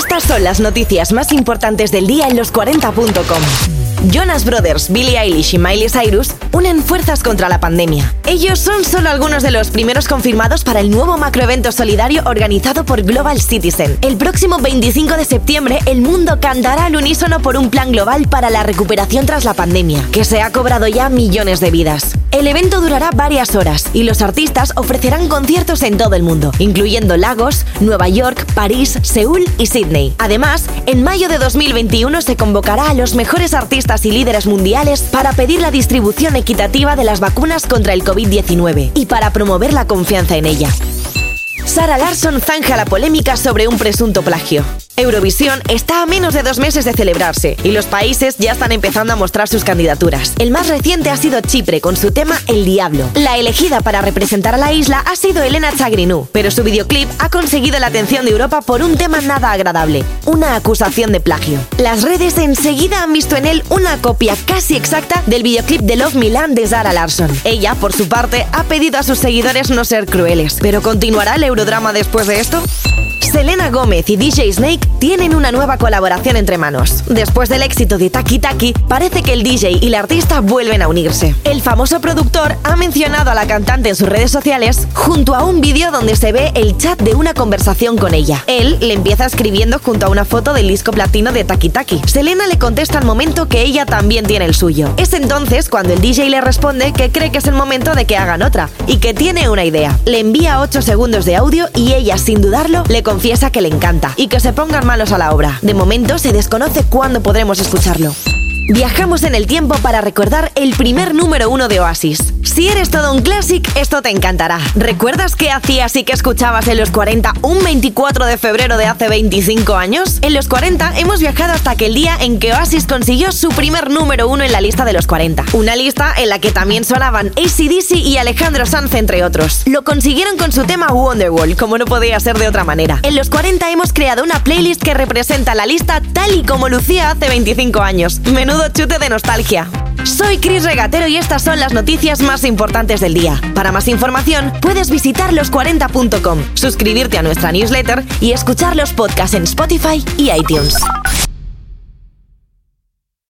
Estas son las noticias más importantes del día en los40.com. Jonas Brothers, Billie Eilish y Miley Cyrus unen fuerzas contra la pandemia. Ellos son solo algunos de los primeros confirmados para el nuevo macroevento solidario organizado por Global Citizen. El próximo 25 de septiembre, el mundo cantará al unísono por un plan global para la recuperación tras la pandemia, que se ha cobrado ya millones de vidas. El evento durará varias horas y los artistas ofrecerán conciertos en todo el mundo, incluyendo Lagos, Nueva York, París, Seúl y Sydney. Además, en mayo de 2021 se convocará a los mejores artistas y líderes mundiales para pedir la distribución equitativa de las vacunas contra el COVID-19 y para promover la confianza en ella. Zara Larsson zanja la polémica sobre un presunto plagio. Eurovisión está a menos de 2 meses de celebrarse y los países ya están empezando a mostrar sus candidaturas. El más reciente ha sido Chipre con su tema El Diablo. La elegida para representar a la isla ha sido Elena Chagrinú, pero su videoclip ha conseguido la atención de Europa por un tema nada agradable, una acusación de plagio. Las redes enseguida han visto en él una copia casi exacta del videoclip de Love Milan de Zara Larsson. Ella, por su parte, ha pedido a sus seguidores no ser crueles. ¿Pero continuará el eurodrama después de esto? Selena Gómez y DJ Snake tienen una nueva colaboración entre manos. Después del éxito de Taki Taki, parece que el DJ y la artista vuelven a unirse. El famoso productor ha mencionado a la cantante en sus redes sociales junto a un vídeo donde se ve el chat de una conversación con ella. Él le empieza escribiendo junto a una foto del disco platino de Taki Taki. Selena le contesta al momento que ella también tiene el suyo. Es entonces cuando el DJ le responde que cree que es el momento de que hagan otra y que tiene una idea. Le envía 8 segundos de audio y ella, sin dudarlo, le confiesa que le encanta y que se pongan manos a la obra. De momento se desconoce cuándo podremos escucharlo. Viajamos en el tiempo para recordar el primer número 1 de Oasis. Si eres todo un classic, esto te encantará. ¿Recuerdas qué hacías y qué escuchabas en los 40 un 24 de febrero de hace 25 años? En los 40 hemos viajado hasta aquel día en que Oasis consiguió su primer número 1 en la lista de los 40. Una lista en la que también sonaban AC/DC y Alejandro Sanz, entre otros. Lo consiguieron con su tema Wonderwall, como no podía ser de otra manera. En los 40 hemos creado una playlist que representa la lista tal y como lucía hace 25 años. Menudo chute de nostalgia. Soy Cris Regatero y estas son las noticias más importantes del día. Para más información, puedes visitar los40.com, suscribirte a nuestra newsletter y escuchar los podcasts en Spotify y iTunes.